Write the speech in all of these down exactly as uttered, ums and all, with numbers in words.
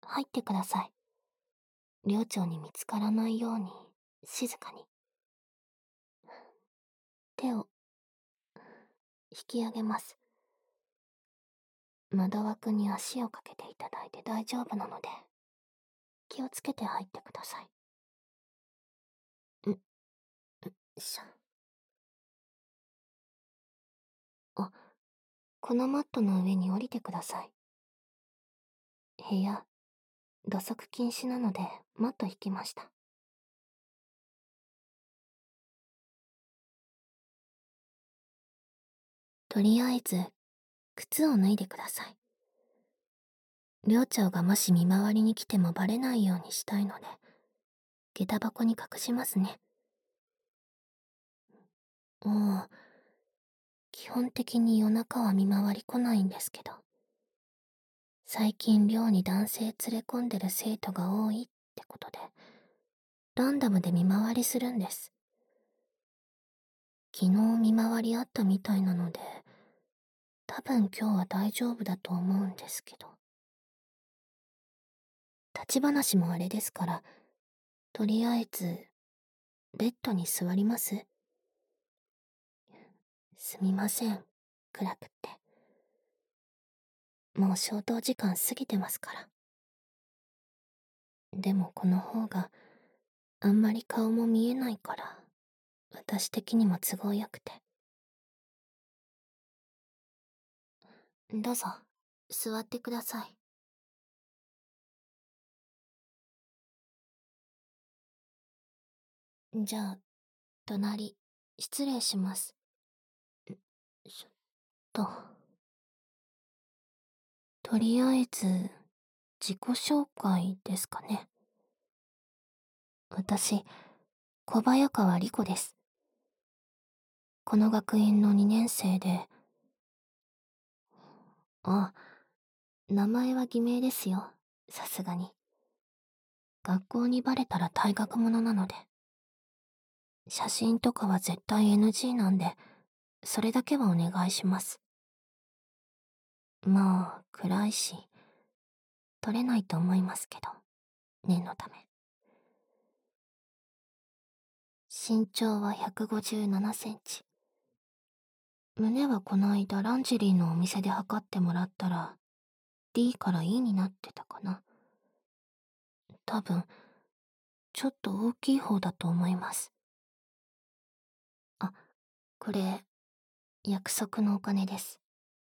入ってください。寮長に見つからないように、静かに。手を引き上げます。窓枠に足をかけていただいて大丈夫なので、気をつけて入ってください。ん、ん、しゃ。あ、このマットの上に降りてください。部屋、土足禁止なので、マット引きました。とりあえず、靴を脱いでください。寮長がもし見回りに来てもバレないようにしたいので、下駄箱に隠しますね。もう、基本的に夜中は見回り来ないんですけど、最近寮に男性連れ込んでる生徒が多いってことで、ランダムで見回りするんです。昨日見回りあったみたいなので、多分今日は大丈夫だと思うんですけど。立ち話もあれですから、とりあえず、ベッドに座ります？すみません、暗くって。もう消灯時間過ぎてますから。でもこの方が、あんまり顔も見えないから、私的にも都合よくて。どうぞ、座ってください。じゃあ、隣、失礼します。ちょっと。とりあえず、自己紹介ですかね。私、小早川莉子です。この学園のにねん生で、あ、名前は偽名ですよ、さすがに。学校にバレたら退学者なので。写真とかは絶対 エヌジー なんで、それだけはお願いします。まあ、暗いし、撮れないと思いますけど、念のため。身長はひゃくごじゅうななセンチ。胸はこの間ランジェリーのお店で測ってもらったら、D から E になってたかな。多分、ちょっと大きい方だと思います。あ、これ、約束のお金です。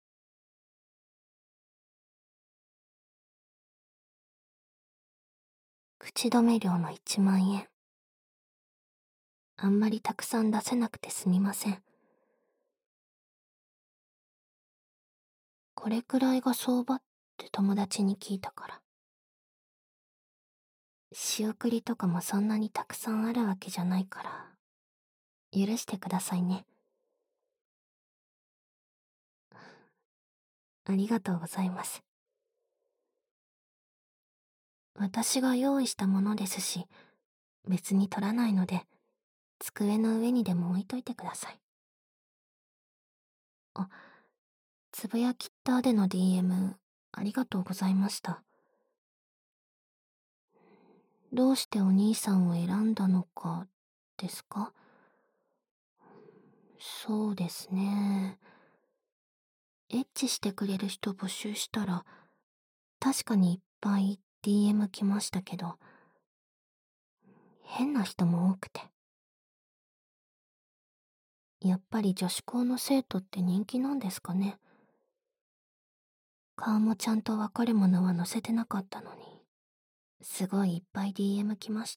口止め料のいちまんえん。あんまりたくさん出せなくてすみません。これくらいが相場って友達に聞いたから。仕送りとかもそんなにたくさんあるわけじゃないから、許してくださいね。ありがとうございます。私が用意したものですし、別に取らないので、机の上にでも置いといてください。あ、つぶやきったでの ディーエム、ありがとうございました。どうしてお兄さんを選んだのか、ですか？そうですね。エッチしてくれる人募集したら、確かにいっぱい ディーエム 来ましたけど、変な人も多くて。やっぱり女子校の生徒って人気なんですかね。顔もちゃんとわかるものは載せてなかったのに、すごいいっぱい ディーエム 来ました。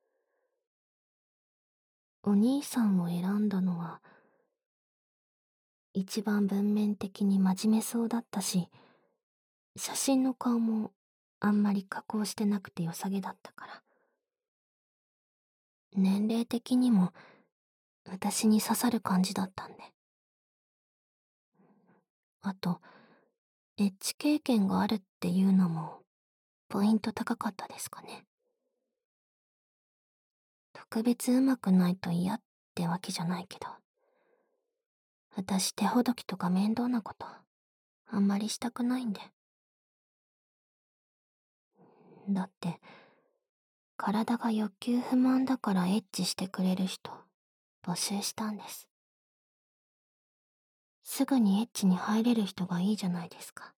お兄さんを選んだのは、一番文面的に真面目そうだったし、写真の顔もあんまり加工してなくて良さげだったから。年齢的にも私に刺さる感じだったんで。あと、エッチ経験があるっていうのもポイント高かったですかね。特別上手くないと嫌ってわけじゃないけど、私手ほどきとか面倒なことあんまりしたくないんで。 だって、体が欲求不満だからエッチしてくれる人、募集したんです。すぐにエッチに入れる人がいいじゃないですか。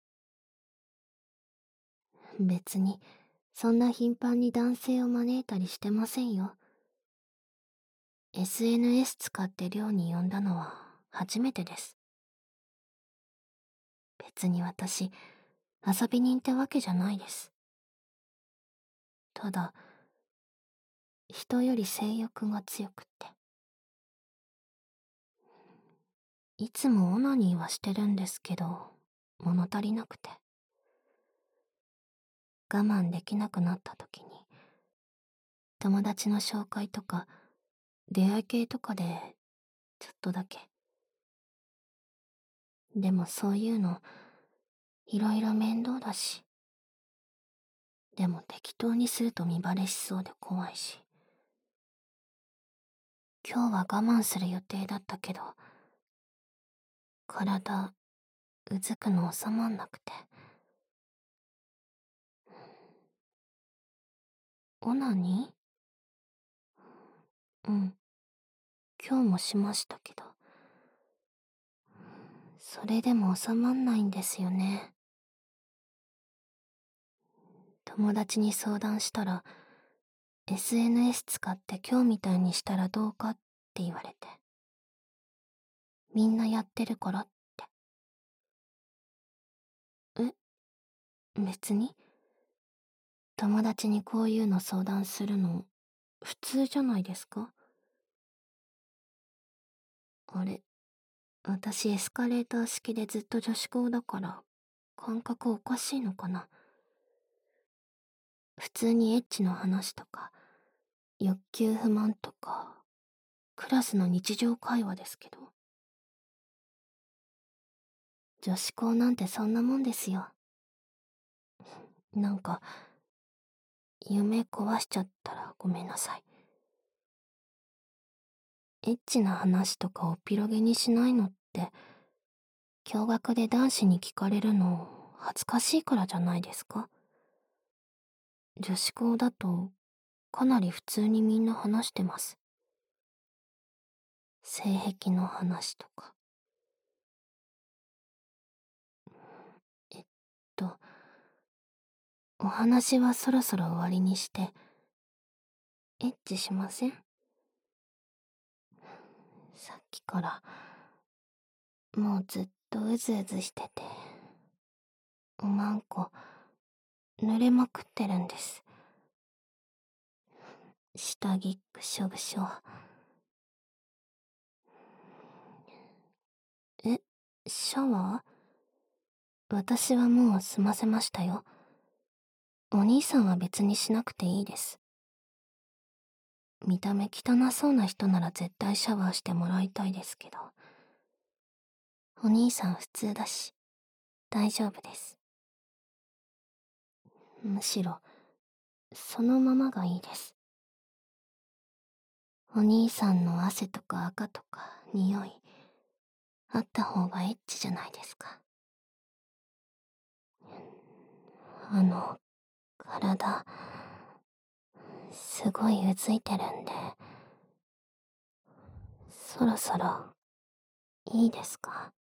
別に、そんな頻繁に男性を招いたりしてませんよ。エスエヌエス 使って寮に呼んだのは初めてです。別に私、遊び人ってわけじゃないです。ただ、人より性欲が強くって。いつもオナニーはしてるんですけど、物足りなくて。我慢できなくなった時に、友達の紹介とか、出会い系とかで、ちょっとだけ。でもそういうの、いろいろ面倒だし。でも適当にすると見バレしそうで怖いし。今日は我慢する予定だったけど、体、うずくの収まんなくて。オナニー？うん。今日もしましたけど。それでも収まんないんですよね。友達に相談したら、エスエヌエス 使って今日みたいにしたらどうかって言われて。みんなやってるからって。え、別に友達にこういうの相談するの、普通じゃないですか？あれ、私エスカレーター式でずっと女子校だから、感覚おかしいのかな。普通にエッチの話とか、欲求不満とか、クラスの日常会話ですけど。女子校なんてそんなもんですよ。なんか、夢壊しちゃったらごめんなさい。エッチな話とかおっぴろげにしないのって、共学で男子に聞かれるの恥ずかしいからじゃないですか？女子校だと、かなり普通にみんな話してます。性癖の話とか。えっと、お話はそろそろ終わりにして、エッチしません？さっきから、もうずっとうずうずしてて、おまんこ、濡れまくってるんです。下着ぐしょぐしょ。え、シャワー？私はもう済ませましたよ。お兄さんは別にしなくていいです。見た目汚そうな人なら絶対シャワーしてもらいたいですけど。お兄さん普通だし、大丈夫です。むしろ、そのままがいいです。お兄さんの汗とか赤とか匂い、あった方がエッチじゃないですか。あの、体、すごいうずいてるんで、そろそろ、いいですか？